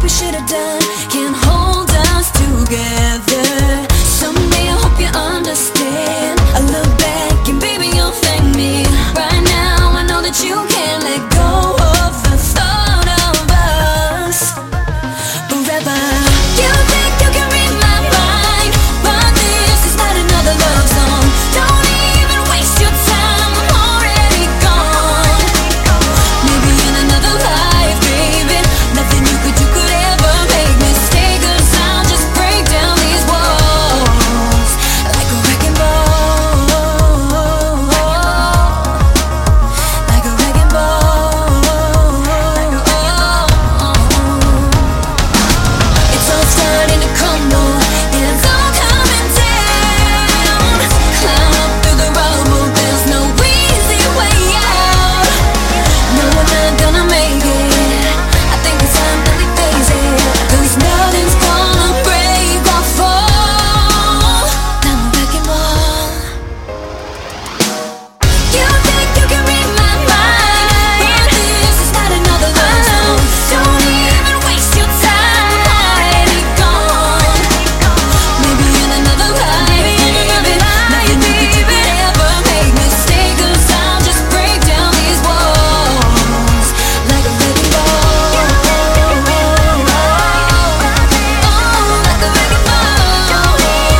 we should have done can't hold us together. Someday I hope you understand. I look back and baby you'll thank me. Right now I know that you can't let go of the thought of us forever. You think you can read my mind, but this is not another love song. Don't even waste your time, I'm already gone. Maybe in another life, baby, nothing you could do could ever make me stay. 'Cause I'll just break down these walls like a wrecking ball, like a wrecking ball. It's all starting to crumble, it's all coming down. Climb up through the rubble, there's no easy way out. No, we're not gonna make it. I think it's time that we face it. 'Cause nothing's gonna break or fall. I'm a wrecking ball. You think you can read my mind, but this is not another love song. Don't even waste your time, I'm already gone. Maybe in another life, baby, nothing you could do could ever make me stay. 'Cause I'll just break down these walls like a wrecking ball. Oh, like a wrecking ball. I'm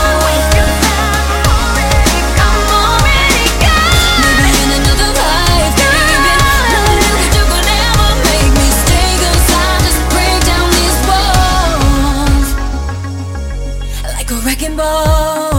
already gone. Maybe in another life, baby, nothing you could do could ever make me stay. 'Cause I'll just break down these walls like a wrecking ball.